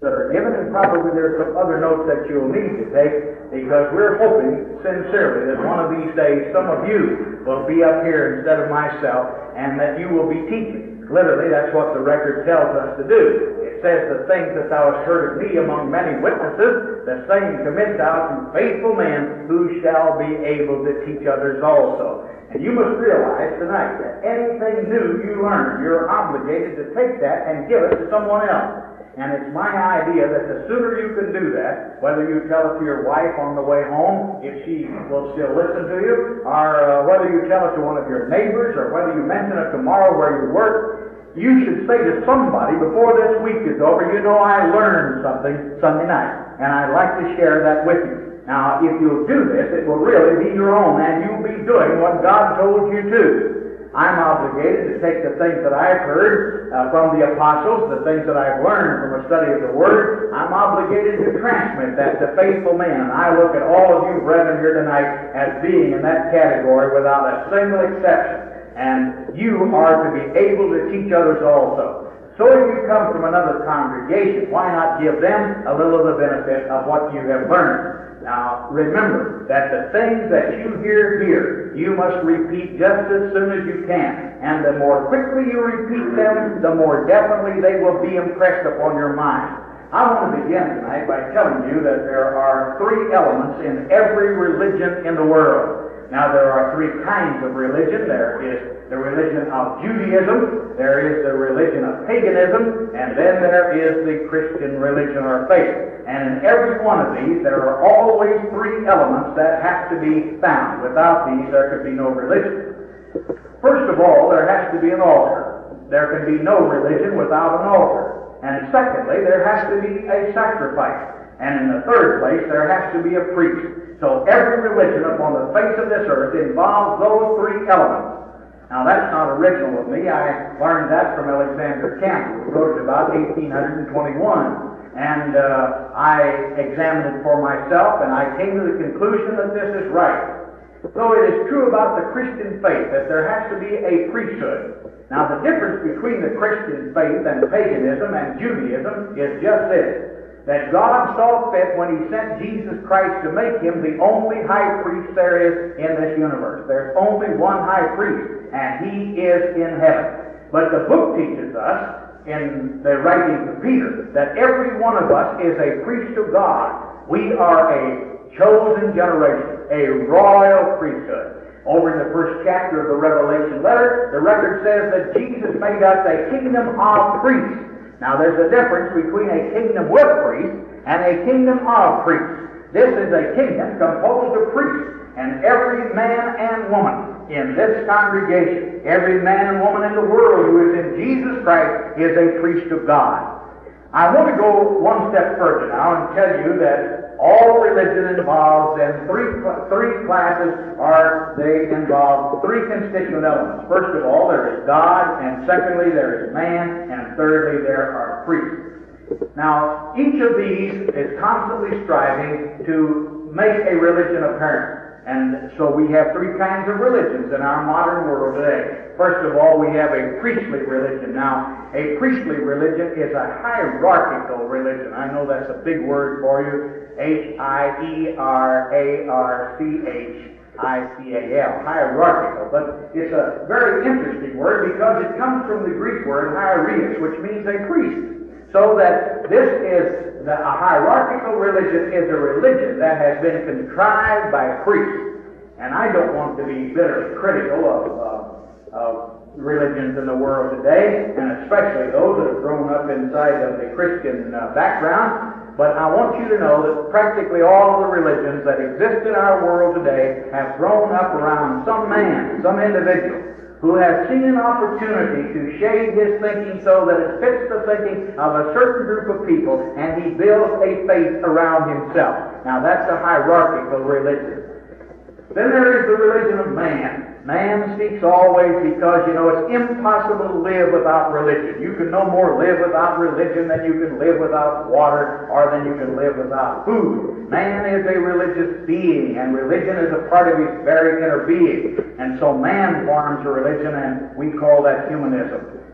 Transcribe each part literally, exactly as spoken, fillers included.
that are given, and probably there's some other notes that you'll need to take, because we're hoping sincerely that one of these days some of you will be up here instead of myself, and that you will be teaching. Literally, that's what the record tells us to do. It says, "The things that thou hast heard of me among many witnesses, the same commit thou to faithful men, who shall be able to teach others also." And you must realize tonight that anything new you learn, you're obligated to take that and give it to someone else. And it's my idea that the sooner you can do that, whether you tell it to your wife on the way home, if she will still listen to you, or uh, whether you tell it to one of your neighbors, or whether you mention it tomorrow where you work, you should say to somebody before this week is over, "You know, I learned something Sunday night, and I'd like to share that with you." Now, if you'll do this, it will really be your own, and you'll be doing what God told you to. I'm obligated to take the things that I've heard uh, from the apostles, the things that I've learned from a study of the Word. I'm obligated to transmit that to faithful men. And I look at all of you brethren here tonight as being in that category without a single exception. And you are to be able to teach others also. So if you come from another congregation, why not give them a little of the benefit of what you have learned? Now, remember that the things that you hear here, you must repeat just as soon as you can. And the more quickly you repeat them, the more definitely they will be impressed upon your mind. I want to begin tonight by telling you that there are three elements in every religion in the world. Now, there are three kinds of religion. There is the religion of Judaism, there is the religion of paganism, and then there is the Christian religion or faith. And in every one of these, there are always three elements that have to be found. Without these, there could be no religion. First of all, there has to be an altar. There can be no religion without an altar. And secondly, there has to be a sacrifice. And in the third place, there has to be a priest. So every religion upon the face of this earth involves those three elements. Now, that's not original with me. I learned that from Alexander Campbell, who wrote it about eighteen twenty-one. And uh, I examined it for myself, and I came to the conclusion that this is right. So it is true about the Christian faith that there has to be a priesthood. Now, the difference between the Christian faith and paganism and Judaism is just this, that God saw fit when He sent Jesus Christ to make Him the only high priest there is in this universe. There's only one high priest, and He is in heaven. But the book teaches us, in the writings of Peter, that every one of us is a priest of God. We are a chosen generation, a royal priesthood. Over in the first chapter of the Revelation letter, the record says that Jesus made us a kingdom of priests. Now, there's a difference between a kingdom with priests and a kingdom of priests. This is a kingdom composed of priests, and every man and woman in this congregation, every man and woman in the world who is in Jesus Christ is a priest of God. I want to go one step further now and tell you that all religion involves in three, three classes, or they involve three constituent elements. First of all, there is God, and secondly, there is man, and thirdly, there are priests. Now, each of these is constantly striving to make a religion apparent. And so we have three kinds of religions in our modern world today. First of all, we have a priestly religion. Now, a priestly religion is a hierarchical religion. I know that's a big word for you. H I E R A R C H I C A L, hierarchical. But it's a very interesting word because it comes from the Greek word hiereus, which means a priest. So that this is, the, a hierarchical religion is a religion that has been contrived by priests. And I don't want to be bitterly critical of, uh, of religions in the world today, and especially those that have grown up inside of the Christian uh, background. But I want you to know that practically all of the religions that exist in our world today have grown up around some man, some individual, who has seen an opportunity to shade his thinking so that it fits the thinking of a certain group of people, and he builds a faith around himself. Now, that's a hierarchical religion. Then there is the religion of man. Man seeks always because, you know, it's impossible to live without religion. You can no more live without religion than you can live without water or than you can live without food. Man is a religious being, and religion is a part of his very inner being. And so man forms a religion, and we call that humanism.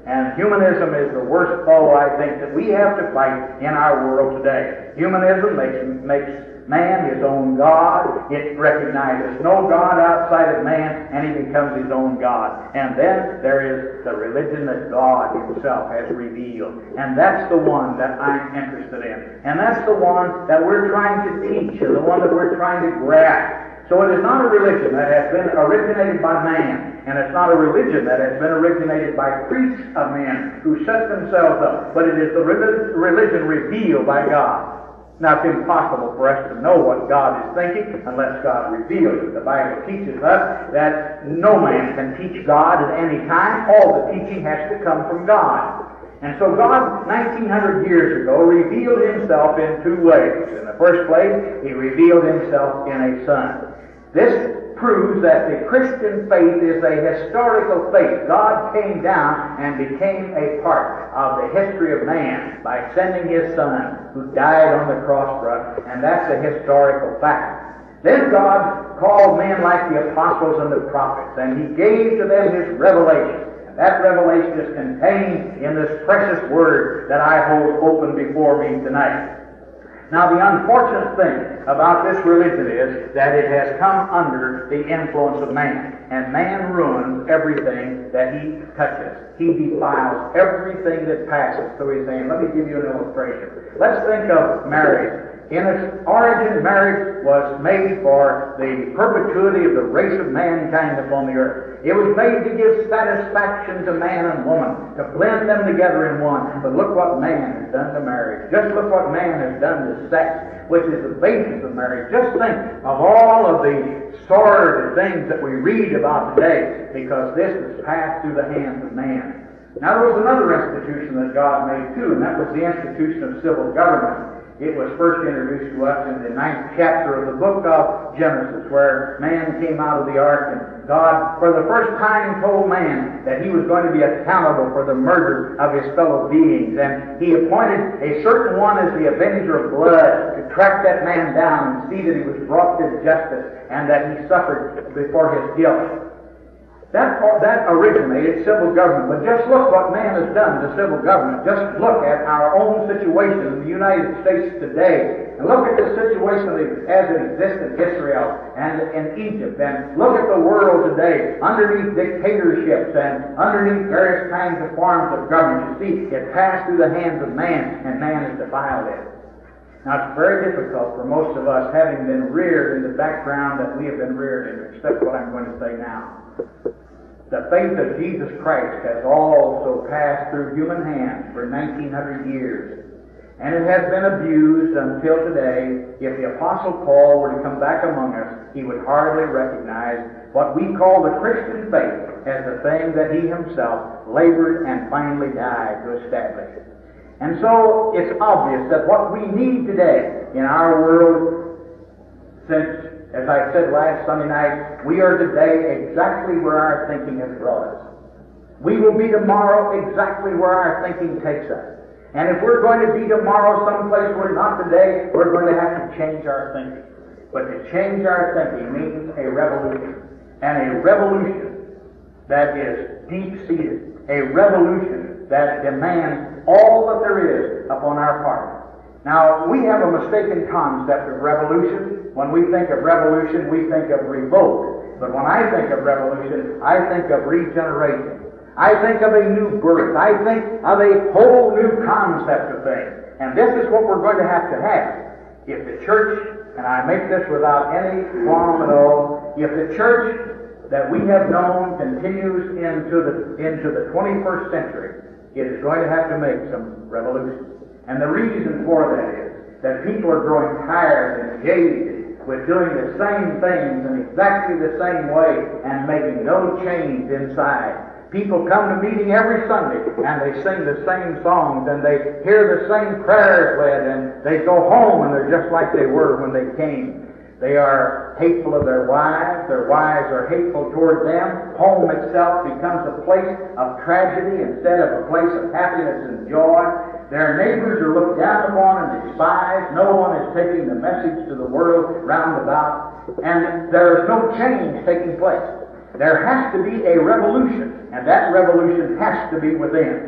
And humanism is the worst foe, I think, that we have to fight in our world today. Humanism makes, makes man his own God. It recognizes no God outside of man, and he becomes his own God. And then there is the religion that God himself has revealed. And that's the one that I'm interested in. And that's the one that we're trying to teach, and the one that we're trying to grasp. So it is not a religion that has been originated by man, and it's not a religion that has been originated by priests of men who set themselves up, but it is the religion revealed by God. Now, it's impossible for us to know what God is thinking unless God reveals it. The Bible teaches us that no man can teach God at any time. All the teaching has to come from God. And so God, nineteen hundred years ago, revealed himself in two ways. In the first place, he revealed himself in a Son. This proves that the Christian faith is a historical faith. God came down and became a part of the history of man by sending his Son, who died on the cross for us, and that's a historical fact. Then God called men like the apostles and the prophets, and he gave to them his revelation. And that revelation is contained in this precious word that I hold open before me tonight. Now, the unfortunate thing about this religion is that it has come under the influence of man, and man ruins everything that he touches. He defiles everything that passes through his hand. Let me give you an illustration. Let's think of marriage. In its origin, marriage was made for the perpetuity of the race of mankind upon the earth. It was made to give satisfaction to man and woman, to blend them together in one. But look what man has done to marriage. Just look what man has done to sex, which is the basis of marriage. Just think of all of the sordid things that we read about today, because this has passed through the hands of man. Now, there was another institution that God made too, and that was the institution of civil government. It was first introduced to us in the ninth chapter of the book of Genesis, where man came out of the ark, and God, for the first time, told man that he was going to be accountable for the murder of his fellow beings. And he appointed a certain one as the avenger of blood to track that man down and see that he was brought to justice and that he suffered before his guilt. That, that originated civil government. But just look what man has done to civil government. Just look at our own situation in the United States today. And look at the situation as it exists in Israel and in Egypt. And look at the world today underneath dictatorships and underneath various kinds of forms of government. You see, it passed through the hands of man, and man has defiled it. Now, it's very difficult for most of us, having been reared in the background that we have been reared in, to accept what I'm going to say now. The faith of Jesus Christ has also passed through human hands for nineteen hundred years, and it has been abused until today. If the Apostle Paul were to come back among us, he would hardly recognize what we call the Christian faith as the thing that he himself labored and finally died to establish. And so it's obvious that what we need today in our world, since, as I said last Sunday night, we are today exactly where our thinking has brought us. We will be tomorrow exactly where our thinking takes us. And if we're going to be tomorrow someplace we're not today, we're going to have to change our thinking. But to change our thinking means a revolution. And a revolution that is deep-seated. A revolution that demands all that there is upon our part. Now, we have a mistaken concept of revolution. When we think of revolution, we think of revolt. But when I think of revolution, I think of regeneration. I think of a new birth. I think of a whole new concept of things. And this is what we're going to have to have. If the church, and I make this without any qualm at all, if the church that we have known continues into the, into the twenty-first century, it is going to have to make some revolution. And the reason for that is that people are growing tired and jaded with doing the same things in exactly the same way and making no change inside. People come to meeting every Sunday and they sing the same songs and they hear the same prayers led and they go home and they're just like they were when they came. They are hateful of their wives. Their wives are hateful toward them. Home itself becomes a place of tragedy instead of a place of happiness and joy. Their neighbors are looked down upon and despised. No one is taking the message to the world round about. And there is no change taking place. There has to be a revolution, and that revolution has to be within.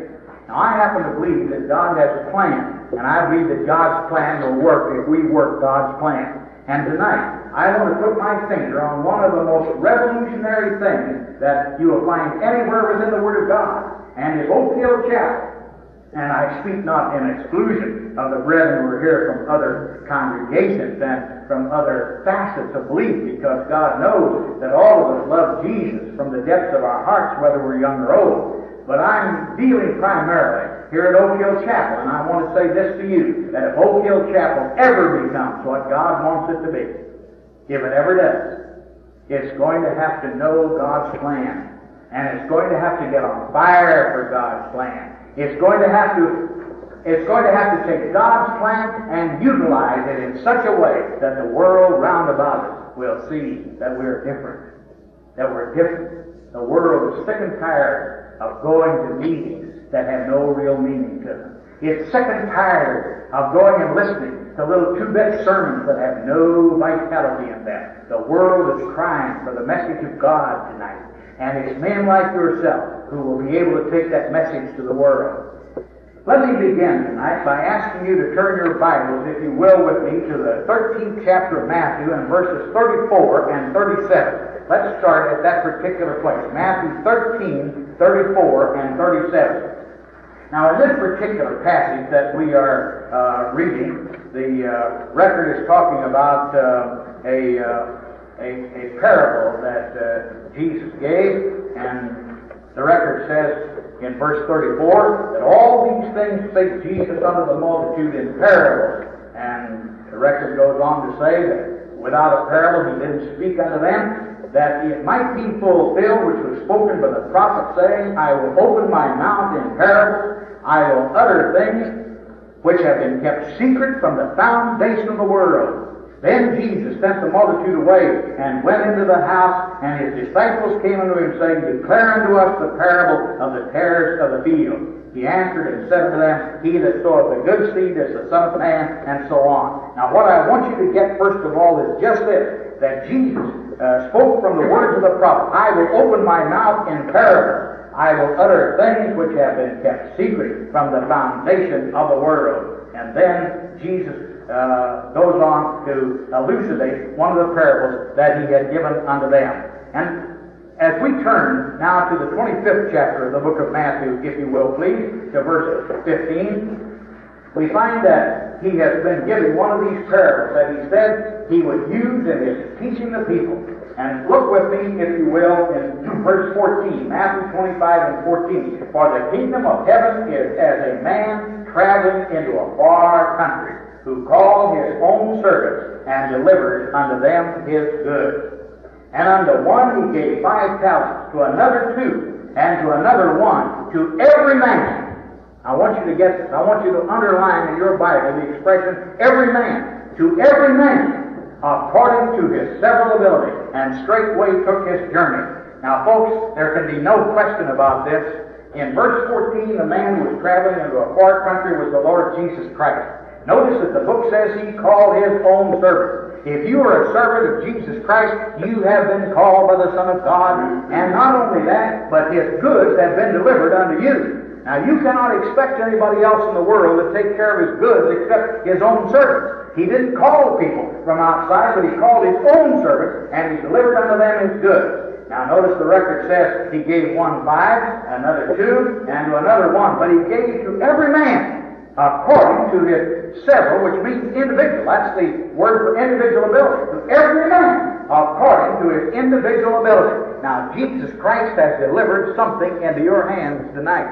Now, I happen to believe that God has a plan, and I believe that God's plan will work if we work God's plan. And tonight, I want to put my finger on one of the most revolutionary things that you will find anywhere within the Word of God, and it's Oak Hill Chapel. And I speak not in exclusion of the brethren who are here from other congregations and from other facets of belief, because God knows that all of us love Jesus from the depths of our hearts, whether we're young or old. But I'm dealing primarily here at Oak Hill Chapel, and I want to say this to you, that if Oak Hill Chapel ever becomes what God wants it to be, if it ever does, it's going to have to know God's plan, and it's going to have to get on fire for God's plan. It's going to have to it's going to have to take God's plan and utilize it in such a way that the world round about us will see that we're different. That we're different. The world is sick and tired of going to meetings that have no real meaning to them. It's sick and tired of going and listening to little two-bit sermons that have no vitality in them. The world is crying for the message of God tonight. And it's men like yourself who will be able to take that message to the world. Let me begin tonight by asking you to turn your Bibles, if you will, with me to the thirteenth chapter of Matthew and verses thirty-four and thirty-seven. Let's start at that particular place. Matthew thirteen, thirty-four and thirty-seven. Now, in this particular passage that we are uh, reading, the uh, record is talking about uh, a... Uh, A, a parable that uh, Jesus gave, and the record says in verse thirty-four that all these things spake Jesus unto the multitude in parables. And the record goes on to say that without a parable he didn't speak unto them, that it might be fulfilled which was spoken by the prophet, saying, I will open my mouth in parables, I will utter things which have been kept secret from the foundation of the world. Then Jesus sent the multitude away, and went into the house, and his disciples came unto him, saying, Declare unto us the parable of the tares of the field. He answered and said unto them, He that soweth the good seed is the Son of Man, and so on. Now what I want you to get first of all is just this, that Jesus uh, spoke from the words of the prophet, I will open my mouth in parables. I will utter things which have been kept secret from the foundation of the world. And then Jesus Uh, goes on to elucidate one of the parables that he had given unto them. And as we turn now to the twenty-fifth chapter of the book of Matthew, if you will please, to verse fifteen, we find that he has been giving one of these parables that he said he would use in his teaching the people. And look with me, if you will, in verse fourteen, Matthew twenty-five and fourteen. For the kingdom of heaven is as a man traveling into a far country, who called his own servants, and delivered unto them his goods. And unto one he gave five talents, to another two, and to another one, to every man. I want you to get this. I want you to underline in your Bible the expression, every man, to every man, according to his several ability, and straightway took his journey. Now, folks, there can be no question about this. In verse fourteen, the man who was traveling into a far country was the Lord Jesus Christ. Notice that the book says he called his own servants. If you are a servant of Jesus Christ, you have been called by the Son of God. And not only that, but his goods have been delivered unto you. Now, you cannot expect anybody else in the world to take care of his goods except his own servants. He didn't call people from outside, but he called his own servants, and he delivered unto them his goods. Now, notice the record says he gave one five, another two, and to another one. But he gave to every man according to his several, which means individual. That's the word for individual ability. To every man according to his individual ability. Now, Jesus Christ has delivered something into your hands tonight.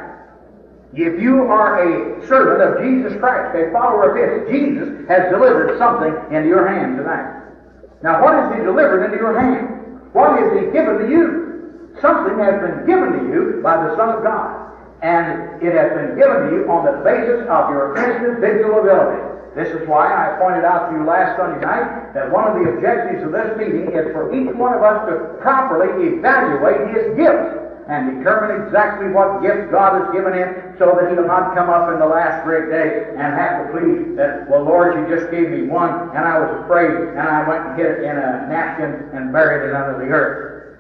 If you are a servant of Jesus Christ, a follower of his, Jesus has delivered something into your hand tonight. Now, what has he delivered into your hand? What has he given to you? Something has been given to you by the Son of God. And it has been given to you on the basis of your individual ability. This is why I pointed out to you last Sunday night that one of the objectives of this meeting is for each one of us to properly evaluate his gifts and determine exactly what gifts God has given him, so that he will not come up in the last great day and have to plead that, well, Lord, you just gave me one, and I was afraid, and I went and hid it in a napkin and buried it under the earth.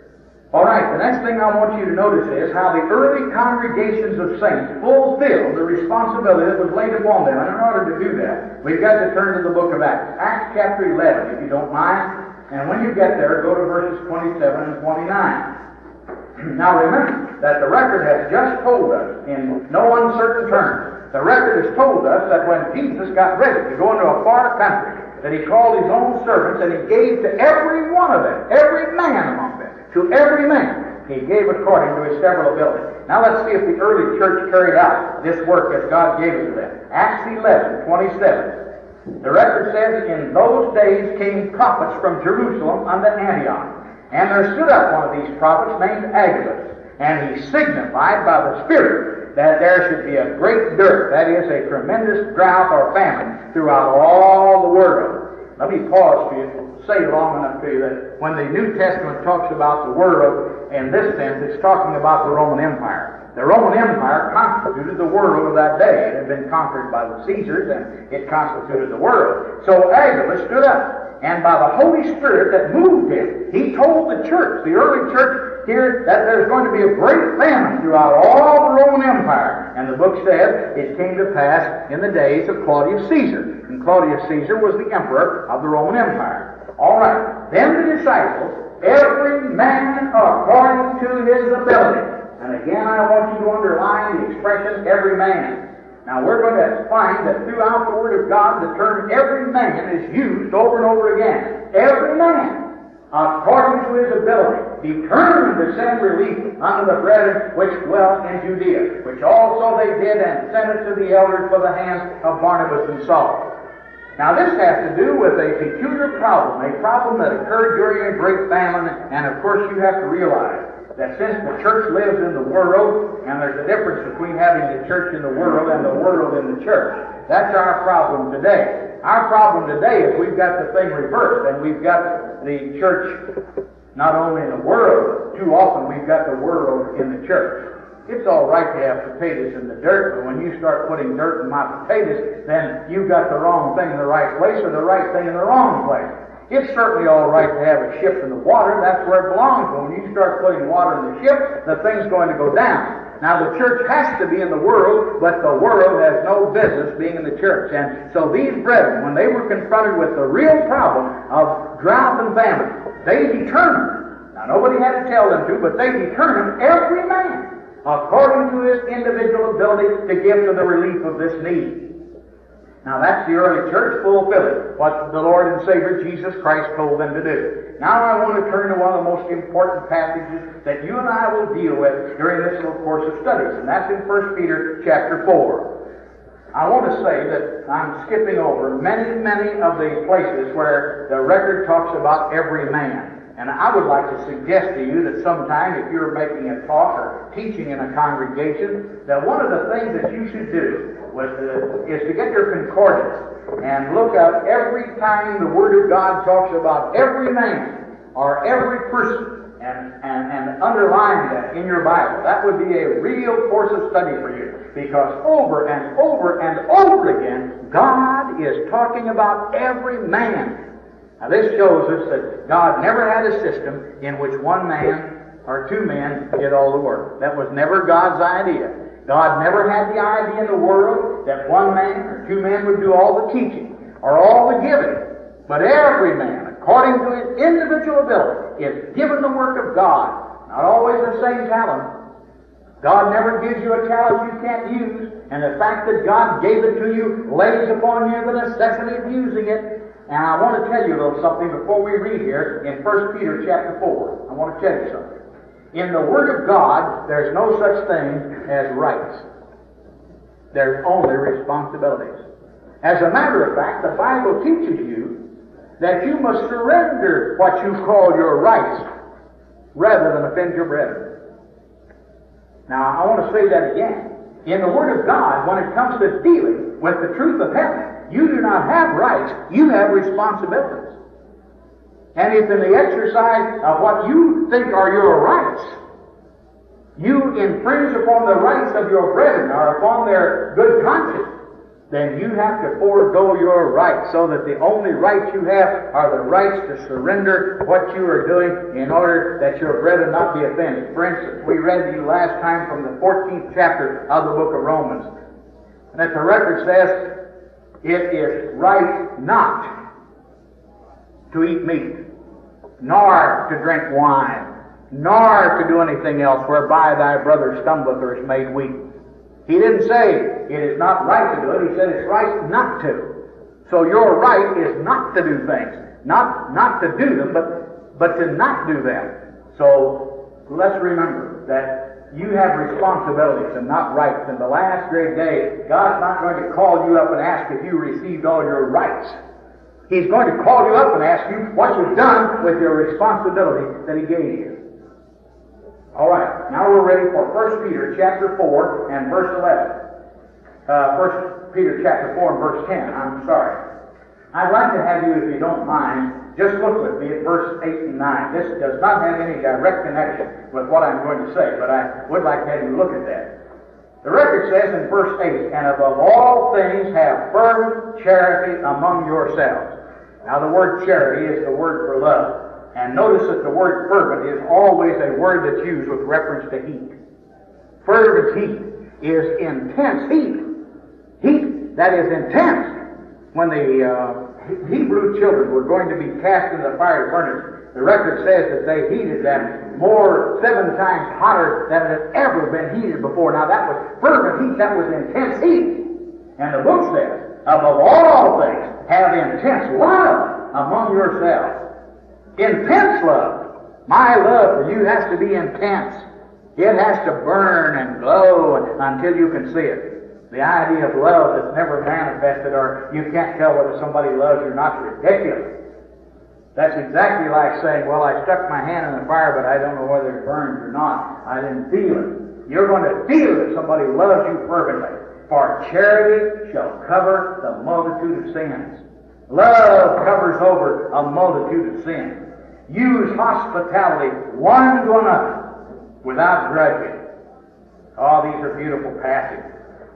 All right, the next thing I want you to notice is how the early congregations of saints fulfilled the responsibility that was laid upon them. And in order to do that, we've got to turn to the book of Acts. Acts chapter eleven, if you don't mind. And when you get there, go to verses twenty-seven and twenty-nine. Now remember that the record has just told us in no uncertain terms. The record has told us that when Jesus got ready to go into a far country, that he called his own servants and he gave to every one of them, every man among them, to every man, he gave according to his several ability. Now let's see if the early church carried out this work as God gave it to them. Acts eleven, twenty-seven. The record says, in those days came prophets from Jerusalem unto Antioch. And there stood up one of these prophets named Agabus, and he signified by the Spirit that there should be a great dearth, that is, a tremendous drought or famine throughout all the world. Let me pause for you to say long enough to you that when the New Testament talks about the world in this sense, it's talking about the Roman Empire. The Roman Empire constituted the world of that day. It had been conquered by the Caesars, and it constituted the world. So Agabus stood up, and by the Holy Spirit that moved him, he told the church, the early church here, that there's going to be a great famine throughout all the Roman Empire. And the book says it came to pass in the days of Claudius Caesar. And Claudius Caesar was the emperor of the Roman Empire. All right. Then the disciples, every man according to his ability. And again, I want you to underline the expression, every man. Now, we're going to find that throughout the Word of God, the term every man is used over and over again. Every man, according to his ability, determined to send relief unto the brethren which dwell in Judea, which also they did, and sent it to the elders for the hands of Barnabas and Saul. Now, this has to do with a peculiar problem, a problem that occurred during a great famine, and of course you have to realize that since the church lives in the world, and there's a difference between having the church in the world and the world in the church, that's our problem today. Our problem today is we've got the thing reversed, and we've got the church not only in the world, too often we've got the world in the church. It's all right to have potatoes in the dirt, but when you start putting dirt in my potatoes, then you've got the wrong thing in the right place or the right thing in the wrong place. It's certainly all right to have a ship in the water. That's where it belongs. But when you start putting water in the ship, the thing's going to go down. Now, the church has to be in the world, but the world has no business being in the church. And so these brethren, when they were confronted with the real problem of drought and famine, they determined, now nobody had to tell them to, but they determined every man, according to his individual ability, to give to the relief of this need. Now that's the early church fulfilling what the Lord and Savior Jesus Christ told them to do. Now I want to turn to one of the most important passages that you and I will deal with during this little course of studies, and that's in First Peter chapter four. I want to say that I'm skipping over many, many of the places where the record talks about every man. And I would like to suggest to you that sometime if you're making a talk or teaching in a congregation, that one of the things that you should do was to, is to get your concordance and look up every time the Word of God talks about every man or every person and, and, and underline that in your Bible. That would be a real course of study for you, because over and over and over again, God is talking about every man. Now this shows us that God never had a system in which one man or two men did all the work. That was never God's idea. God never had the idea in the world that one man or two men would do all the teaching or all the giving. But every man, according to his individual ability, is given the work of God. Not always the same talent. God never gives you a talent you can't use, and the fact that God gave it to you lays upon you the necessity of using it. And I want to tell you a little something before we read here in First Peter chapter four. I want to tell you something. In the Word of God, there's no such thing as rights. There's only responsibilities. As a matter of fact, the Bible teaches you that you must surrender what you call your rights rather than offend your brethren. Now, I want to say that again. In the Word of God, when it comes to dealing with the truth of heaven, you do not have rights, you have responsibilities. And if in the exercise of what you think are your rights, you infringe upon the rights of your brethren or upon their good conscience, then you have to forego your rights, so that the only rights you have are the rights to surrender what you are doing in order that your brethren not be offended. For instance, we read to you last time from the fourteenth chapter of the book of Romans, and that the record says it is right not to eat meat, nor to drink wine, nor to do anything else whereby thy brother stumbleth or is made weak. He didn't say it is not right to do it. He said it's right not to. So your right is not to do things. Not, not to do them, but, but to not do them. So let's remember that you have responsibilities and not rights. In the last great day, God's not going to call you up and ask if you received all your rights. He's going to call you up and ask you what you've done with your responsibility that He gave you. All right, now we're ready for First Peter chapter four and verse eleven. Uh, First Peter chapter four and verse ten, I'm sorry. I'd like to have you, if you don't mind, just look with me at verse eight and nine. This does not have any direct connection with what I'm going to say, but I would like to have you look at that. The record says in verse eight, and above all things have fervent charity among yourselves. Now the word charity is the word for love. And notice that the word fervent is always a word that's used with reference to heat. Fervent heat is intense heat. Heat that is intense. When the uh, Hebrew children were going to be cast into the fiery furnace, the record says that they heated them more, seven times hotter than it had ever been heated before. Now that was fervent heat, that was intense heat. And the book says, above all things, have intense love among yourselves. Intense love. My love for you has to be intense. It has to burn and glow until you can see it. The idea of love that's never manifested, or you can't tell whether somebody loves you or not, is ridiculous. That's exactly like saying, well, I stuck my hand in the fire, but I don't know whether it burns or not. I didn't feel it. You're going to feel that somebody loves you fervently. For charity shall cover the multitude of sins. Love covers over a multitude of sins. Use hospitality one to another without grudging. Oh, these are beautiful passages.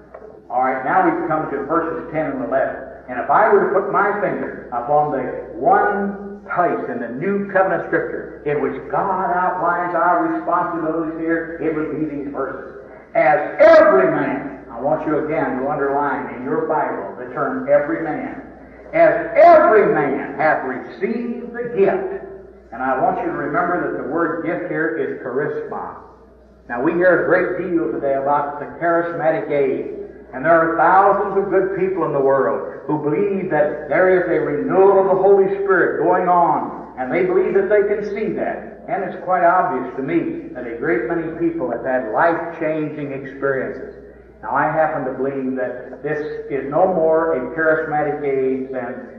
All right, now we come to verses ten and eleven. And if I were to put my finger upon the one place in the New Covenant Scripture in which God outlines our responsibilities here, it would be these verses. As every man, I want you again to underline in your Bible the term every man. As every man hath received the gift. And I want you to remember that the word gift here is charisma. Now we hear a great deal today about the charismatic age. And there are thousands of good people in the world who believe that there is a renewal of the Holy Spirit going on. And they believe that they can see that. And it's quite obvious to me that a great many people have had life-changing experiences. Now I happen to believe that this is no more a charismatic age than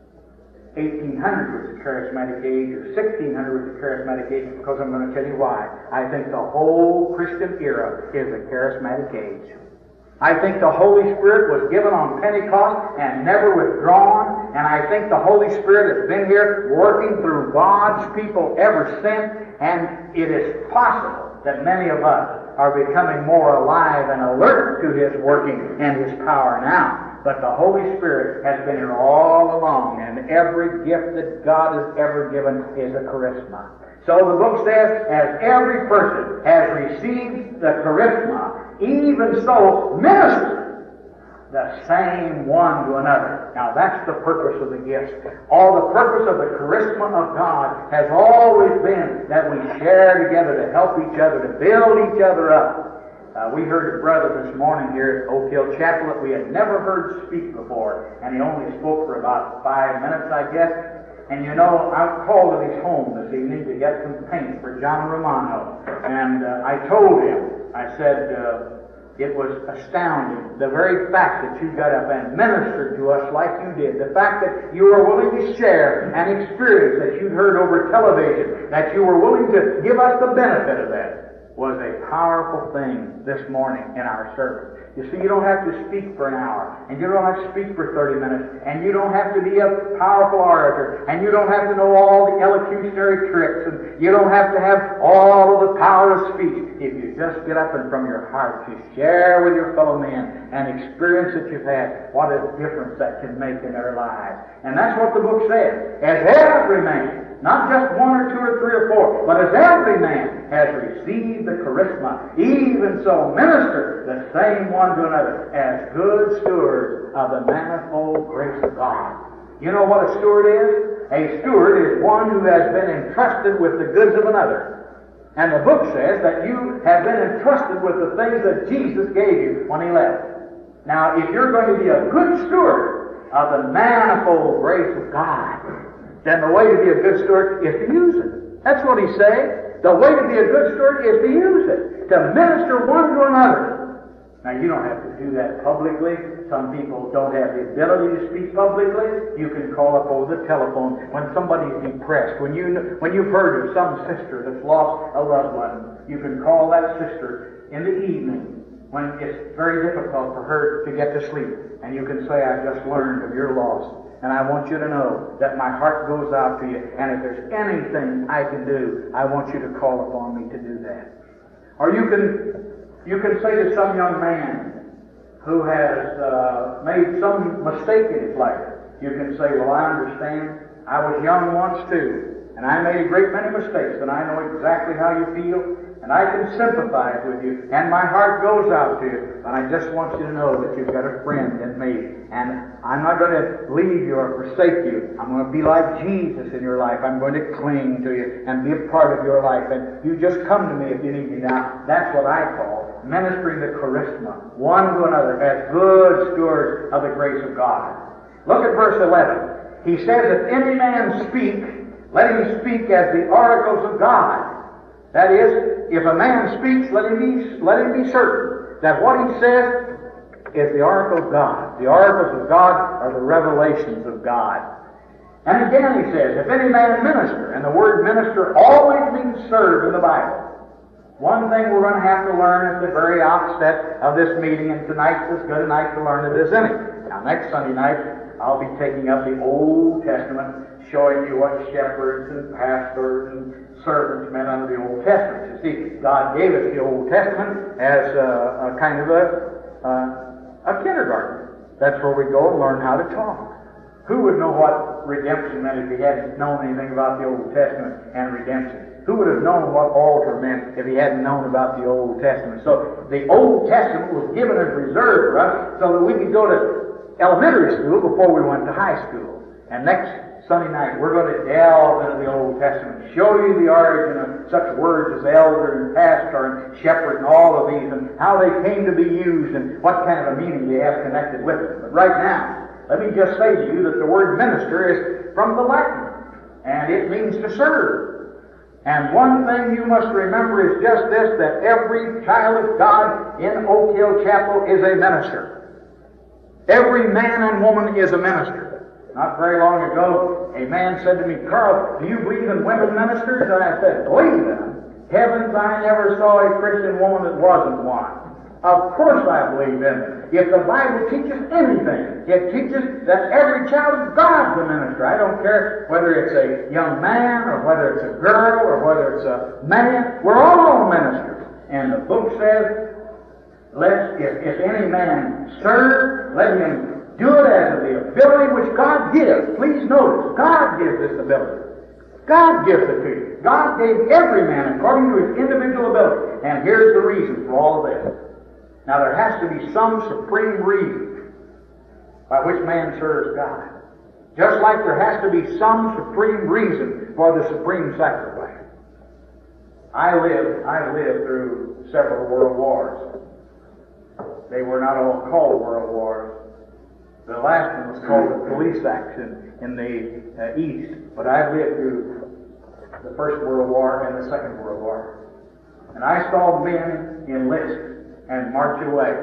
eighteen hundred was a charismatic age, or sixteen hundred was a charismatic age, because I'm going to tell you why. I think the whole Christian era is a charismatic age. I think the Holy Spirit was given on Pentecost and never withdrawn, and I think the Holy Spirit has been here working through God's people ever since, and it is possible that many of us are becoming more alive and alert to His working and His power now. But the Holy Spirit has been here all along, and every gift that God has ever given is a charisma. So the book says, as every person has received the charisma, even so minister the same one to another. Now that's the purpose of the gifts. All the purpose of the charisma of God has always been that we share together to help each other, to build each other up. Uh, we heard a brother this morning here at Oak Hill Chapel that we had never heard speak before, and he only spoke for about five minutes, I guess. And you know, I called at his home this evening to get some paint for John Romano, and uh, I told him, I said, uh, it was astounding, the very fact that you got up and ministered to us like you did, the fact that you were willing to share an experience that you'd heard over television, that you were willing to give us the benefit of that. was a powerful thing this morning in our service. You see, you don't have to speak for an hour, and you don't have to speak for thirty minutes, and you don't have to be a powerful orator, and you don't have to know all the elocutionary tricks, and you don't have to have all of the power of speech. If you just get up and from your heart you share with your fellow men and experience that you've had, what a difference that can make in their lives. And that's what the book says. As every man, not just one or two or three or four, but as every man has received the charisma, even so minister the same one to another as good stewards of the manifold grace of God. You know what a steward is? A steward is one who has been entrusted with the goods of another. And the book says that you have been entrusted with the things that Jesus gave you when He left. Now, if you're going to be a good steward of the manifold grace of God, then the way to be a good steward is to use it. That's what He's saying. The way to be a good steward is to use it, to minister one to another. Now, you don't have to do that publicly. Some people don't have the ability to speak publicly. You can call up over the telephone when somebody's depressed. When, you, when you've heard of some sister that's lost a loved one, you can call that sister in the evening when it's very difficult for her to get to sleep. And you can say, I just learned of your loss. And I want you to know that my heart goes out to you. And if there's anything I can do, I want you to call upon me to do that. Or you can you can say to some young man who has uh, made some mistake in his life, you can say, well, I understand. I was young once too, and I made a great many mistakes, and I know exactly how you feel, and I can sympathize with you, and my heart goes out to you, and I just want you to know that you've got a friend in me, and I'm not going to leave you or forsake you. I'm going to be like Jesus in your life. I'm going to cling to you and be a part of your life, and you just come to me if you need me. Now, that's what I call ministering the charisma, one to another, as good stewards of the grace of God. Look at verse eleven. He says, if any man speak, let him speak as the oracles of God. That is, if a man speaks, let him be, let him be certain that what he says is the oracle of God. The oracles of God are the revelations of God. And again he says, if any man minister, and the word minister always means serve in the Bible. One thing we're going to have to learn at the very outset of this meeting, and tonight's as good a night to learn it as any. Now, next Sunday night, I'll be taking up the Old Testament, showing you what shepherds and pastors and servants meant under the Old Testament. You see, God gave us the Old Testament as a, a kind of a, uh, a kindergarten. That's where we go and learn how to talk. Who would know what redemption meant if he hadn't known anything about the Old Testament and redemption? Who would have known what altar meant if he hadn't known about the Old Testament? So the Old Testament was given as reserved for us so that we could go to elementary school before we went to high school. And next Sunday night, we're going to delve into the Old Testament, show you the origin of such words as elder and pastor and shepherd and all of these, and how they came to be used and what kind of a meaning they have connected with them. But right now, let me just say to you that the word minister is from the Latin, and it means to serve. And one thing you must remember is just this, that every child of God in Oak Hill Chapel is a minister. Every man and woman is a minister. Not very long ago, a man said to me, Carl, do you believe in women ministers? And I said, believe in them? Heavens, I never saw a Christian woman that wasn't one. Of course I believe in them. If the Bible teaches anything, it teaches that every child of God's a minister. I don't care whether it's a young man or whether it's a girl or whether it's a man. We're all ministers. And the book says, let if, if any man serve, let him do it as of the ability which God gives. Please notice, God gives this ability. God gives it to you. God gave every man according to his individual ability. And here's the reason for all of this. Now, there has to be some supreme reason by which man serves God. Just like there has to be some supreme reason for the supreme sacrifice. I lived, I lived through several world wars. They were not all called world wars. The last one was called the police action in the uh, East. But I lived through the First World War and the Second World War. And I saw men enlist and march away.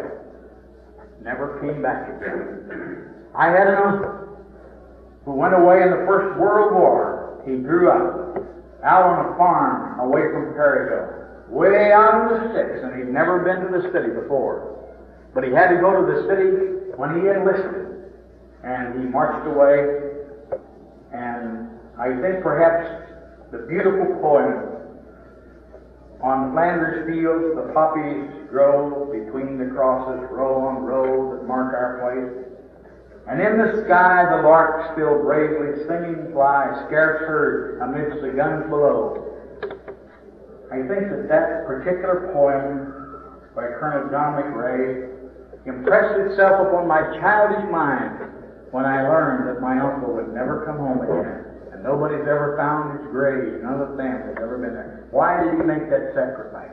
Never came back again. I had an uncle who went away in the First World War. He grew up out on a farm away from Perryville. way out in the sticks, and he'd never been to the city before. But he had to go to the city when he enlisted, and he marched away. And I think perhaps the beautiful poem, "On Flanders fields the poppies grow, between the crosses, row on row that mark our place. And in the sky the lark still bravely singing flies, scarce heard amidst the guns below." I think that that particular poem by Colonel John McRae impressed itself upon my childish mind when I learned that my uncle would never come home again, and nobody's ever found his grave, none of the family's ever been there. Why did he make that sacrifice?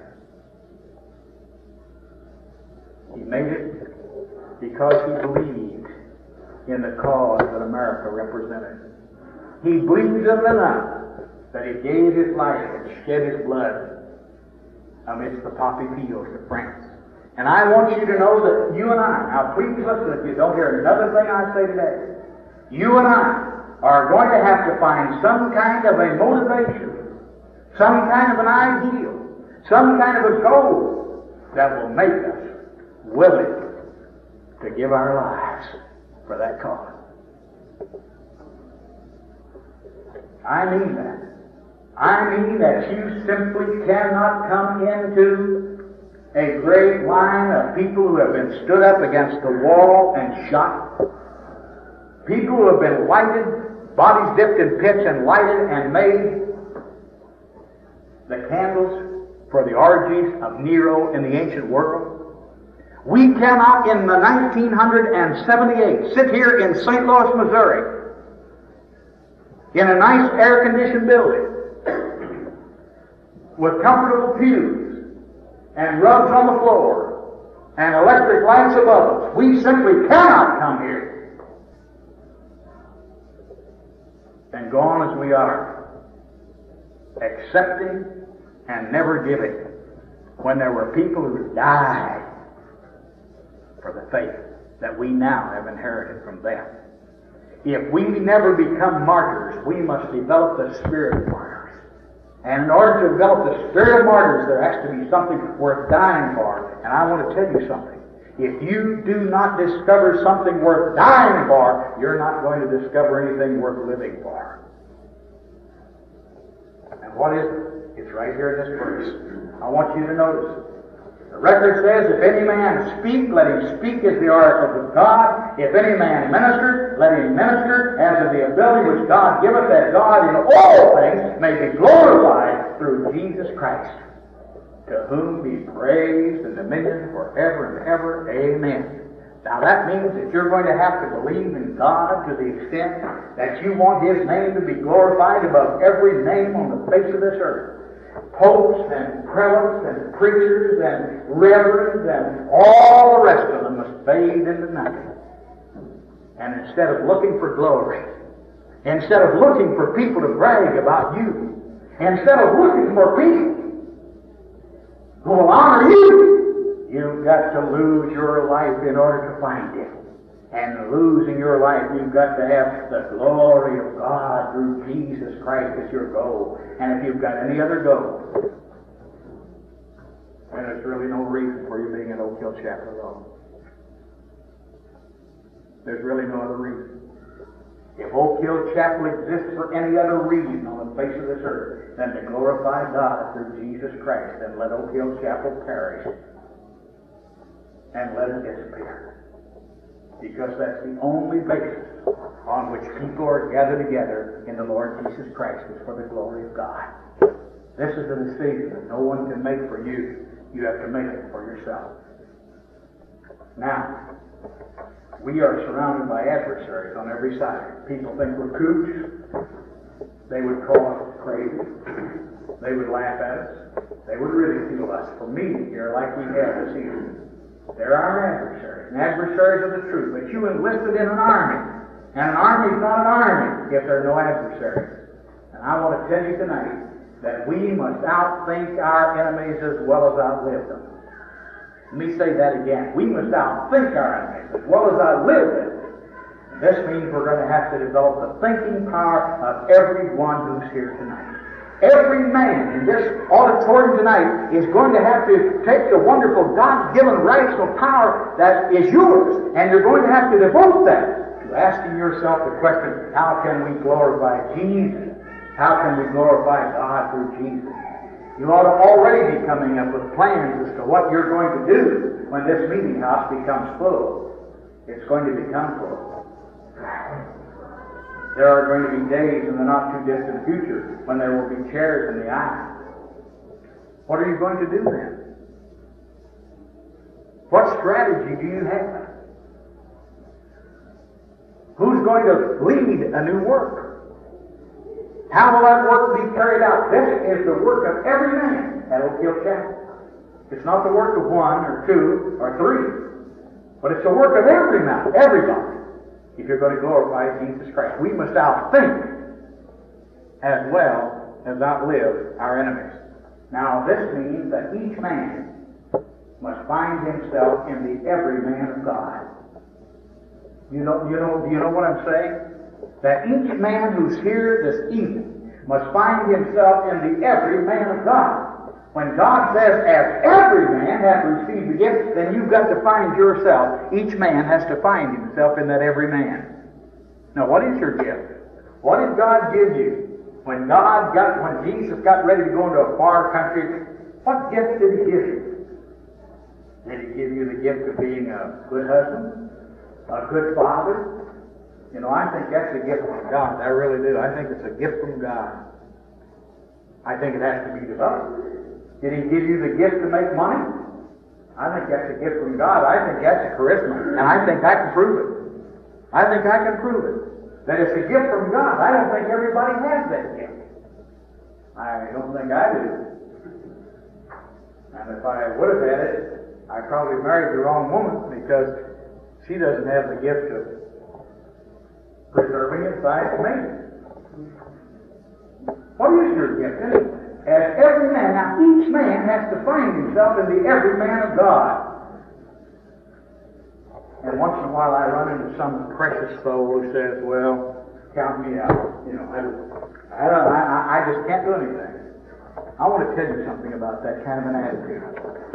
He made it because he believed in the cause that America represented. He believed in enough that he gave his life and shed his blood amidst the poppy fields of France. And I want you to know that you and I, now please listen if you don't hear another thing I say today, you and I are going to have to find some kind of a motivation, some kind of an ideal, some kind of a goal that will make us willing to give our lives for that cause. I mean that. I mean that you simply cannot come into a great line of people who have been stood up against the wall and shot, people who have been lighted, bodies dipped in pitch and lighted and made the candles for the orgies of Nero in the ancient world. We cannot in the nineteen seventy-eight sit here in Saint Louis, Missouri, in a nice air-conditioned building with comfortable pews and rugs on the floor and electric lights above us. We simply cannot come here and go on as we are, accepting and never giving, when there were people who died for the faith that we now have inherited from them. If we never become martyrs, we must develop the spirit of martyrs. And in order to develop the spirit of martyrs, there has to be something worth dying for. And I want to tell you something. If you do not discover something worth dying for, you're not going to discover anything worth living for. And what is it? It's right here in this verse. I want you to notice. The record says, if any man speak, let him speak as the oracles of God. If any man minister, let him minister as of the ability which God giveth, that God in all things may be glorified through Jesus Christ, to whom be praise and dominion forever and ever. Amen. Now that means that you're going to have to believe in God to the extent that you want His name to be glorified above every name on the face of this earth. Popes and prelates and preachers and reverends and all the rest of them must fade into nothing. And instead of looking for glory, instead of looking for people to brag about you, instead of looking for people who will honor you, you've got to lose your life in order to find it. And losing your life, you've got to have the glory of God through Jesus Christ as your goal. And if you've got any other goal, then there's really no reason for you being at Oak Hill Chapel alone. There's really no other reason. If Oak Hill Chapel exists for any other reason on the face of this earth than to glorify God through Jesus Christ, then let Oak Hill Chapel perish and let it disappear. Because that's the only basis on which people are gathered together in the Lord Jesus Christ, is for the glory of God. This is a decision that no one can make for you. You have to make it for yourself. Now, we are surrounded by adversaries on every side. People think we're kooks. They would call us crazy. They would laugh at us. They would ridicule us for meeting here like we have this evening. There are adversaries, and adversaries of the truth. But you enlisted in an army, and an army is not an army if there are no adversaries. And I want to tell you tonight that we must outthink our enemies as well as outlive them. Let me say that again. We must outthink our enemies as well as outlive them. This means we're going to have to develop the thinking power of everyone who's here tonight. Every man in this auditorium tonight is going to have to take the wonderful God-given rational power that is yours, and you're going to have to devote that to asking yourself the question, how can we glorify Jesus? How can we glorify God through Jesus? You ought to already be coming up with plans as to what you're going to do when this meeting house becomes full. It's going to become full. There are going to be days in the not-too-distant future when there will be chairs in the aisle. What are you going to do then? What strategy do you have? Who's going to lead a new work? How will that work be carried out? This is the work of every man at Oak Hill Chapel. It's not the work of one or two or three, but it's the work of every man, everybody. If you're going to glorify Jesus Christ, we must outthink as well as outlive our enemies. Now, this means that each man must find himself in the every man of God. You know, you know, do you know what I'm saying? That each man who's here this evening must find himself in the every man of God. When God says, as every man hath received the gift, then you've got to find yourself. Each man has to find himself in that every man. Now, what is your gift? What did God give you? When God got, when Jesus got ready to go into a far country, what gift did He give you? Did He give you the gift of being a good husband? A good father? You know, I think that's a gift from God. I really do. I think it's a gift from God. I think it has to be developed. Did He give you the gift to make money? I think that's a gift from God. I think that's a charisma. And I think I can prove it. I think I can prove it. That it's a gift from God. I don't think everybody has that gift. I don't think I do. And if I would have had it, I probably married the wrong woman, because she doesn't have the gift of preserving it besides me. What is your gift anyway? As every man, now each man has to find himself in the every man of God. And once in a while I run into some precious soul who says, well, count me out. You know, I, I, don't, I, I just can't do anything. I want to tell you something about that kind of an attitude.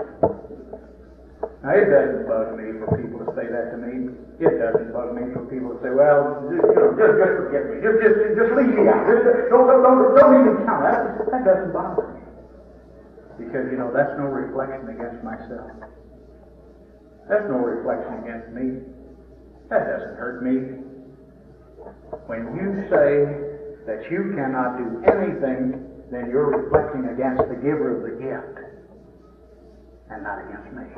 Now, it doesn't bug me for people to say that to me. It doesn't bug me for people to say, well, just, you know, just, just forget me. Just, just, just leave me out. Just, don't, don't, don't, don't even count. That, that doesn't bother me. Because, you know, that's no reflection against myself. That's no reflection against me. That doesn't hurt me. When you say that you cannot do anything, then you're reflecting against the giver of the gift, and not against me.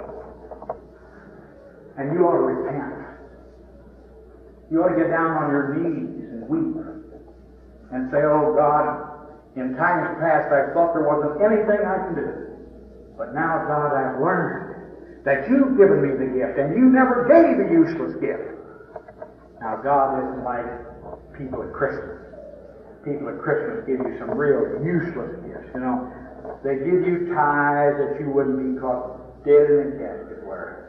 And you ought to repent. You ought to get down on your knees and weep and say, oh God, in times past I thought there wasn't anything I can do. But now, God, I've learned that you've given me the gift, and you never gave a useless gift. Now, God isn't like people at Christmas. People at Christmas give you some real useless gifts, you know. They give you ties that you wouldn't be caught dead in a casket wearing.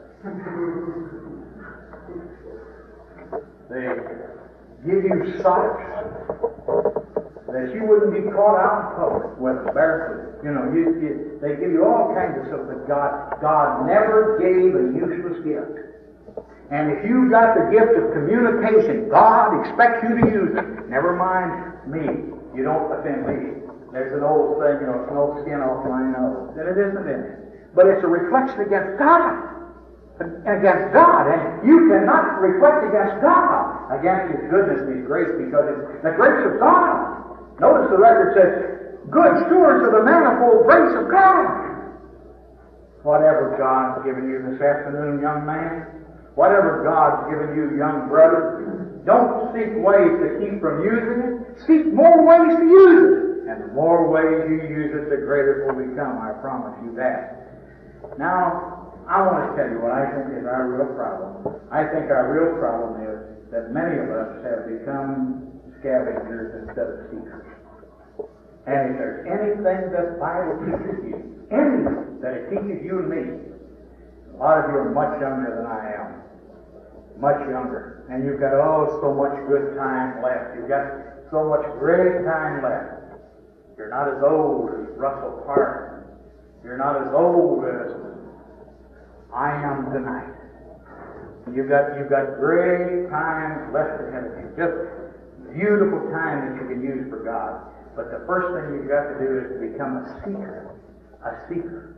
They give you socks that you wouldn't be caught out in public with barefoot. You know, you, you, they give you all kinds of stuff, but God, God never gave a useless gift. And if you've got the gift of communication, God expects you to use it. Never mind me. You don't offend me. There's an old saying, you know, it's no skin off my nose. And it isn't in it. But it's a reflection against God. Against God. And you cannot reflect against God, against His goodness and His grace, because it's the grace of God. Notice the record says, good stewards of the manifold grace of God. Whatever God's given you this afternoon, young man, whatever God's given you, young brother, don't seek ways to keep from using it. Seek more ways to use it. And the more ways you use it, the greater it will become. I promise you that. Now, I want to tell you what I think is our real problem. I think our real problem is that many of us have become scavengers instead of seekers. And if there's anything that Bible teaches you, anything that it teaches you and me, a lot of you are much younger than I am. Much younger. And you've got, oh, so much good time left. You've got so much great time left. You're not as old as Russell Park. You're not as old as I am tonight. You've got, you've got great times left ahead of you. Just beautiful time that you can use for God. But the first thing you've got to do is to become a seeker. A seeker.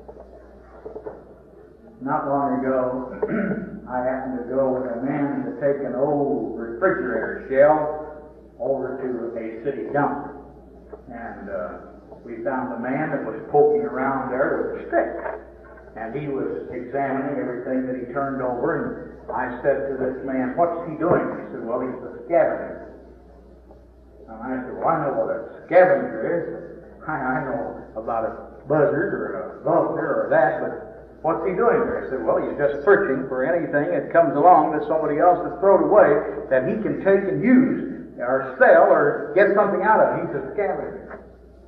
Not long ago, I happened to go with a man to take an old refrigerator shelf over to a city dump. And uh, we found a man that was poking around there with a stick. And he was examining everything that he turned over. And I said to this man, "What's he doing?" He said, "Well, he's a scavenger." And I said, "Well, I know what a scavenger is. I, I know about a buzzard or a vulture or that, but what's he doing there?" I said, "Well, he's just searching for anything that comes along that somebody else has thrown away that he can take and use or sell or get something out of. He's a scavenger."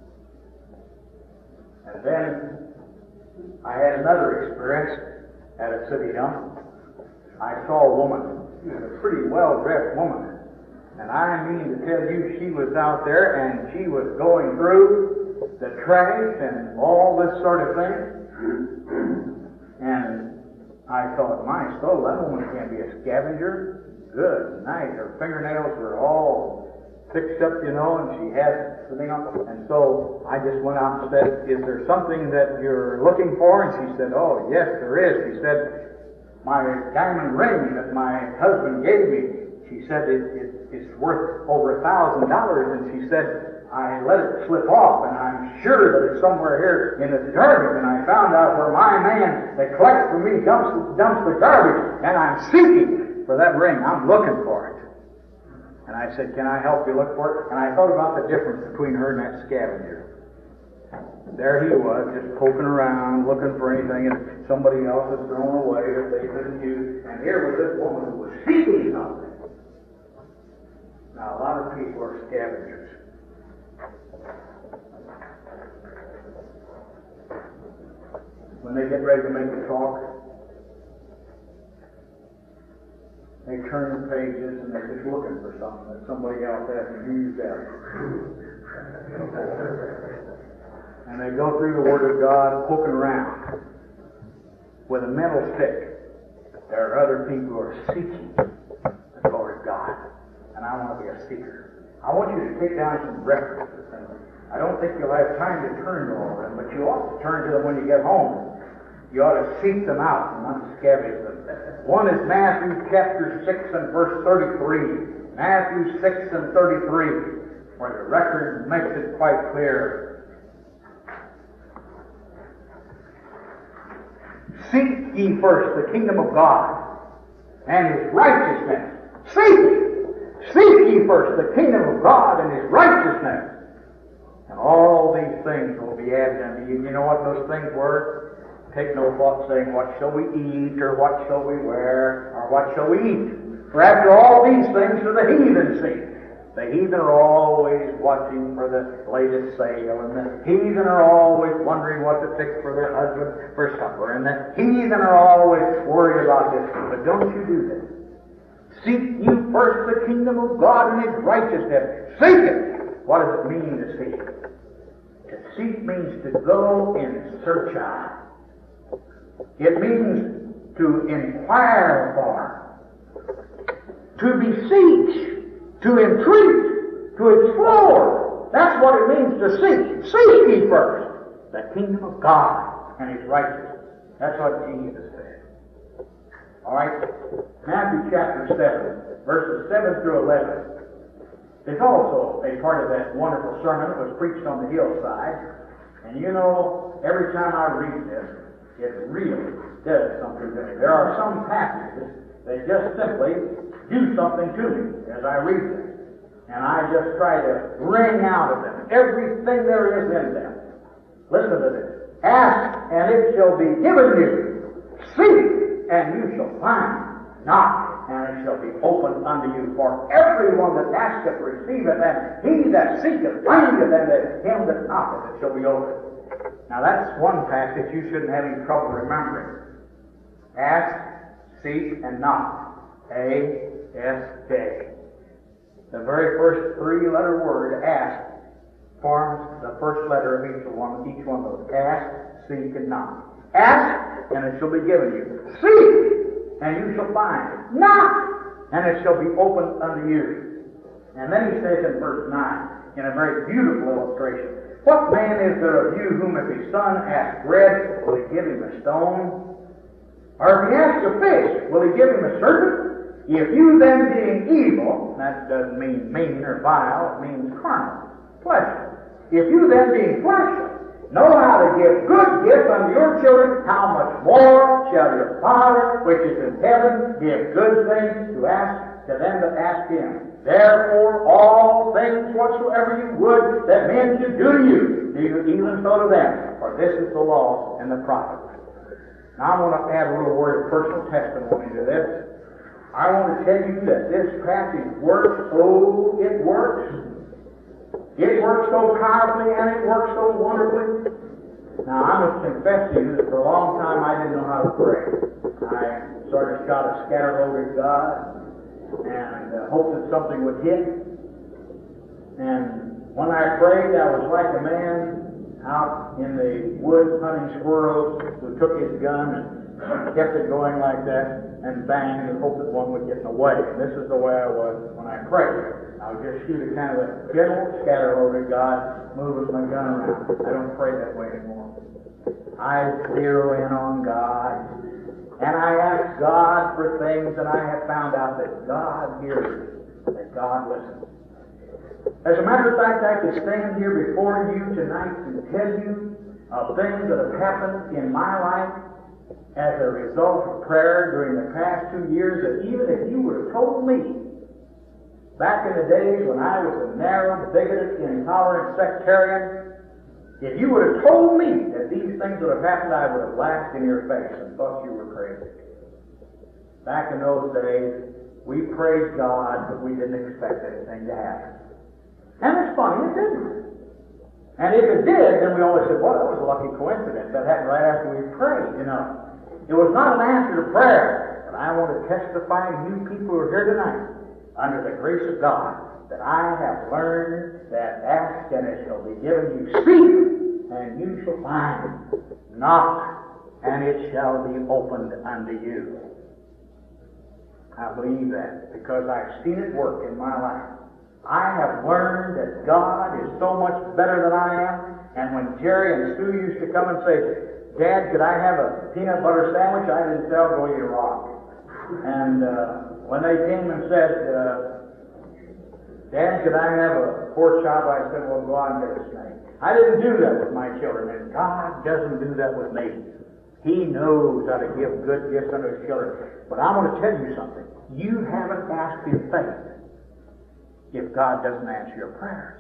And then I had another experience at a city dump. I saw a woman. She was a pretty well-dressed woman. And I mean to tell you, she was out there and she was going through the trash and all this sort of thing. And I thought, my soul, that woman can't be a scavenger. Good night. Her fingernails were all fixed up, you know, and she had something on. And so I just went out and said, "Is there something that you're looking for?" And she said, "Oh, yes, there is." She said, "My diamond ring that my husband gave me," she said, it, it, "it's worth over a thousand dollars." And she said, "I let it slip off, and I'm sure that it's somewhere here in the garbage. And I found out where my man that collects for me dumps, dumps the garbage, and I'm seeking for that ring. I'm looking for it." And I said, "Can I help you look for it?" And I thought about the difference between her and that scavenger. There he was, just poking around, looking for anything that somebody else had thrown away that they couldn't use. And here was this woman who was seeking something. Now, a lot of people are scavengers. When they get ready to make a talk, they turn the pages and they're just looking for something that somebody else hasn't used out. And they go through the Word of God poking around with a mental stick. There are other people who are seeking the Lord God. And I want to be a seeker. I want you to take down some references. And I don't think you'll have time to turn to all of them, but you ought to turn to them when you get home. You ought to seek them out and not scavenge them. One is Matthew chapter six and verse thirty-three. Matthew six and thirty-three, where the record makes it quite clear. "Seek ye first the kingdom of God and His righteousness." Seek! Seek ye first the kingdom of God and His righteousness, and all these things will be added unto you. You know what those things were? Take no thought saying, "What shall we eat?" or "What shall we wear?" or "What shall we eat?" For after all these things do the heathen seek. The heathen are always watching for the latest sale, and the heathen are always wondering what to fix for their husband for supper, and the heathen are always worried about this. But don't you do this. Seek you first the kingdom of God and His righteousness. Seek it. What does it mean to seek? To seek means to go in search of. It means to inquire for, to beseech, to entreat, to explore. That's what it means to seek. Seek ye first the kingdom of God and His righteousness. That's what Jesus said. All right? Matthew chapter seven, verses seven through eleven. It's also a part of that wonderful sermon that was preached on the hillside. And you know, every time I read this, it really does something to me. There are some passages that just simply do something to me as I read them. And I just try to wring out of them everything there is in them. Listen to this. "Ask, and it shall be given you. Seek, and you shall find. Knock, and it shall be opened unto you. For everyone that asketh receiveth, and he that seeketh findeth, and to him that knocketh it shall be opened." Now that's one passage you shouldn't have any trouble remembering. Ask, seek, and knock. A S K. The very first three-letter word, ask, forms the first letter of each one, each one of those. Ask, seek, and knock. Ask, and it shall be given you. Seek, and you shall find. Knock, and it shall be opened unto you. And then he says in verse nine, in a very beautiful illustration, what man is there of you whom if his son asks bread, will he give him a stone? Or if he asks a fish, will he give him a serpent? If you then being evil, that doesn't mean mean or vile, it means carnal, fleshly. If you then being fleshly know how to give good gifts unto your children, how much more shall your Father which is in heaven give good things to ask to them that ask him? Therefore all things whatsoever you would that men should do to you, do you even so to them, for this is the law and the prophets. Now I want to add a little word of personal testimony to this. I want to tell you that this passage works, oh, it works. It works so powerfully and it works so wonderfully. Now, I must confess to you that for a long time I didn't know how to pray. I sort of shot a scatterload at God and uh, hoped that something would hit. And when I prayed, I was like a man out in the woods hunting squirrels who took his gun and kept it going like that and banged and hoped that one would get in the way. And this is the way I was when I prayed. I would just shoot a kind of a general scatterload at God, moving my gun around. I don't pray that way anymore. I zero in on God, and I ask God for things, and I have found out that God hears, that God listens. As a matter of fact, I could stand here before you tonight to tell you of things that have happened in my life as a result of prayer during the past two years, that even if you would have told me back in the days when I was a narrow, bigoted, intolerant sectarian, if you would have told me that these things would have happened, I would have laughed in your face and thought you were crazy. Back in those days, we praised God, but we didn't expect anything to happen. And it's funny, it didn't. And if it did, then we always said, well, that was a lucky coincidence. That happened right after we prayed, you know. It was not an answer to prayer. But I want to testify to you people who are here tonight, under the grace of God, that I have learned that ask and it shall be given you, seek and you shall find, knock and it shall be opened unto you. I believe that because I've seen it work in my life. I have learned that God is so much better than I am, and when Jerry and Sue used to come and say, Dad, could I have a peanut butter sandwich? I didn't tell, go eat a rock. And uh, when they came and said, uh, Dad, could I have a pork chop? I said, well, go out and get a snake. I didn't do that with my children, and God doesn't do that with me. He knows how to give good gifts unto his children. But I want to tell you something. You haven't asked in faith if God doesn't answer your prayers.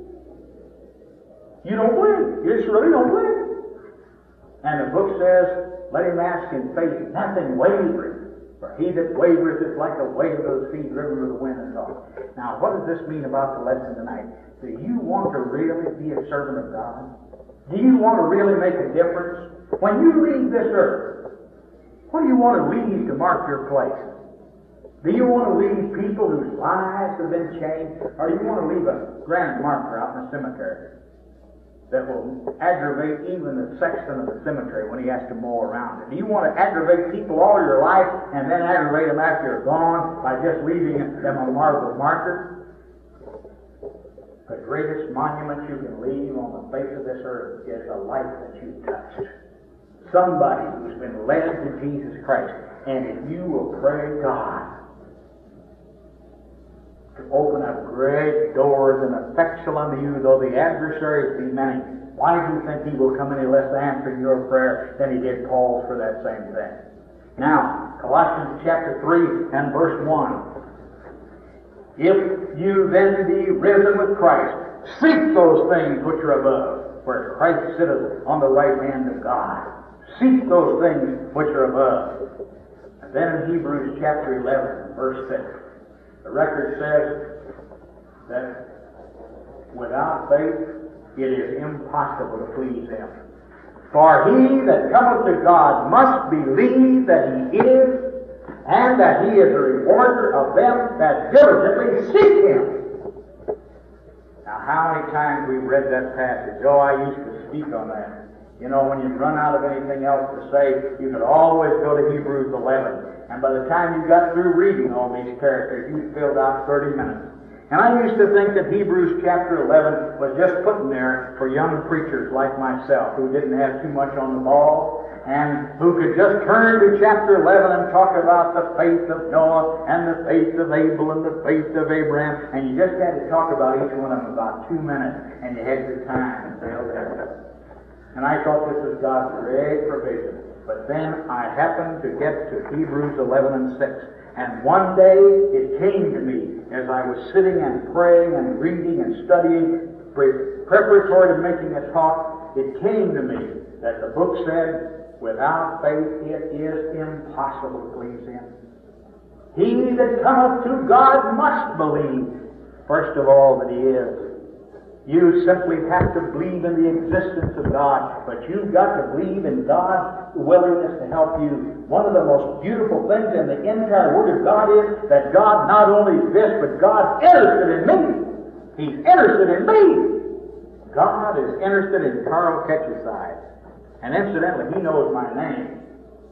You don't believe. You just really don't believe. And the book says, let him ask in faith, nothing wavering. For he that wavers is like a wave of the sea driven with the wind and tossed. Now, what does this mean about the lesson tonight? Do you want to really be a servant of God? Do you want to really make a difference? When you leave this earth, what do you want to leave to mark your place? Do you want to leave people whose lives have been changed? Or do you want to leave a grand marker out in the cemetery that will aggravate even the sexton of the cemetery when he has to mow around it? Do you want to aggravate people all your life and then aggravate them after you're gone by just leaving them a marble marker? The greatest monument you can leave on the face of this earth is a life that you touched. Somebody who's been led to Jesus Christ. And if you will pray God to open up great doors and effectual unto you, though the adversaries be many, why do you think he will come any less answering your prayer than he did Paul's for that same thing? Now, Colossians chapter three and verse one. If you then be risen with Christ, seek those things which are above, where Christ sitteth on the right hand of God. Seek those things which are above. And then in Hebrews chapter eleven, verse six, the record says that without faith it is impossible to please him. For he that cometh to God must believe that he is, and that he is a rewarder of them that diligently seek him. Now, how many times we've read that passage. Oh, I used to speak on that. You know, when you run out of anything else to say, you could always go to Hebrews eleven. And by the time you got through reading all these characters, you filled out thirty minutes. And I used to think that Hebrews chapter eleven was just put in there for young preachers like myself who didn't have too much on the ball and who could just turn to chapter eleven and talk about the faith of Noah and the faith of Abel and the faith of Abraham. And you just had to talk about each one of them about two minutes and you had your time. And I thought this was God's great provision. But then I happened to get to Hebrews eleven and six. And one day it came to me as I was sitting and praying and reading and studying, pre- preparatory to making a talk, it came to me that the book said, without faith it is impossible to please Him. He that cometh to God must believe, first of all, that He is. You simply have to believe in the existence of God, but you've got to believe in God's willingness to help you. One of the most beautiful things in the entire Word of God is that God not only exists, but God's interested in me. He's interested in me. God is interested in Carl Ketcherside. And incidentally, He knows my name.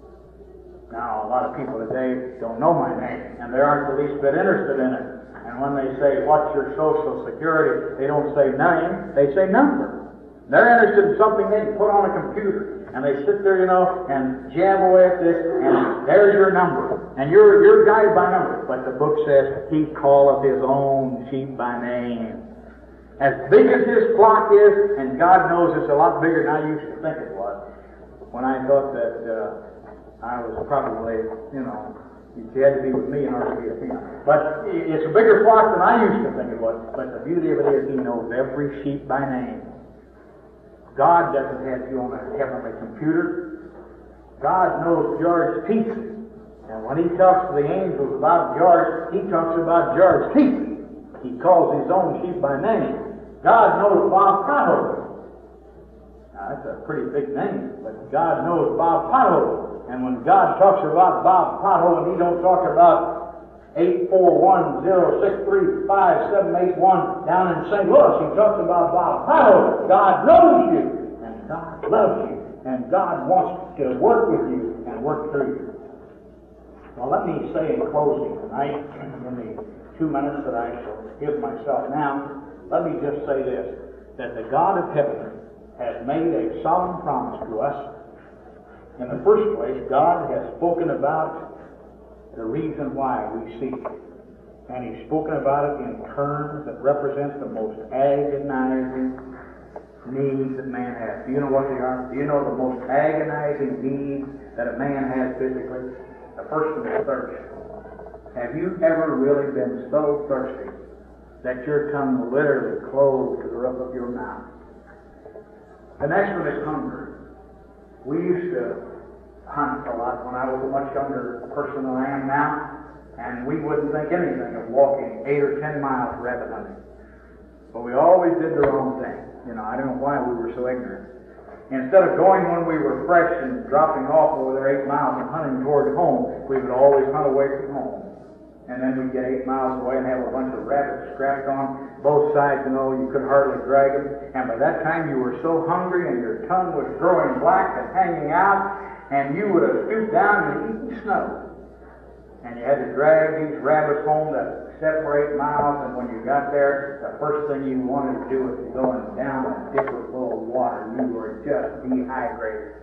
Now, a lot of people today don't know my name, and they aren't the least bit interested in it. And when they say, what's your social security, they don't say name, they say number. They're interested in something they can put on a computer. And they sit there, you know, and jab away at this, and there's your number. And you're, you're guided by number. But the book says, He calleth His own sheep by name. As big as His flock is, and God knows it's a lot bigger than I used to think it was, when I thought that uh, I was probably, you know, you had to be with me in order to be with Him. But it's a bigger flock than I used to think it was. But the beauty of it is He knows every sheep by name. God doesn't have you on a heavenly computer. God knows George's teeth. And when He talks to the angels about George, He talks about George's teeth. He calls His own sheep by name. God knows Bob Pothole. Now, that's a pretty big name, but God knows Bob Pothole. And when God talks about Bob Pothole, and He don't talk about eight four one zero six three five seven eight one down in Saint Louis, He talks about Bob Pothole. God knows you, and God loves you, and God wants to work with you and work through you. Well, let me say in closing tonight, in the two minutes that I shall give myself now, let me just say this, that the God of heaven has made a solemn promise to us. In the first place, God has spoken about the reason why we seek. And He's spoken about it in terms that represent the most agonizing needs that man has. Do you know what they are? Do you know the most agonizing needs that a man has physically? The first one is thirst. Have you ever really been so thirsty that your tongue literally closed to the roof of your mouth? The next one is hunger. We used to hunt a lot when I was a much younger person than I am now, and we wouldn't think anything of walking eight or ten miles rabbit hunting. But we always did the wrong thing. You know, I don't know why we were so ignorant. Instead of going when we were fresh and dropping off over there eight miles and hunting toward home, we would always hunt away from home. And then we'd get eight miles away and have a bunch of rabbits strapped on both sides, you know, you could hardly drag them. And by that time you were so hungry and your tongue was growing black and hanging out, and you would have stooped down and eaten snow. And you had to drag these rabbits home that separate miles, and when you got there, the first thing you wanted to do was to go and down a dipper full of water. You were just dehydrated.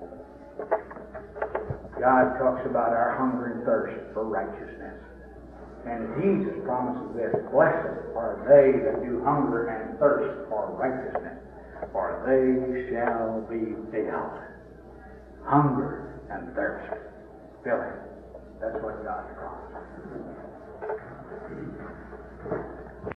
God talks about our hunger and thirst for righteousness. And Jesus promises this, blessed are they that do hunger and thirst for righteousness, for they shall be filled. Hunger and thirst. Filling. That's what God promised.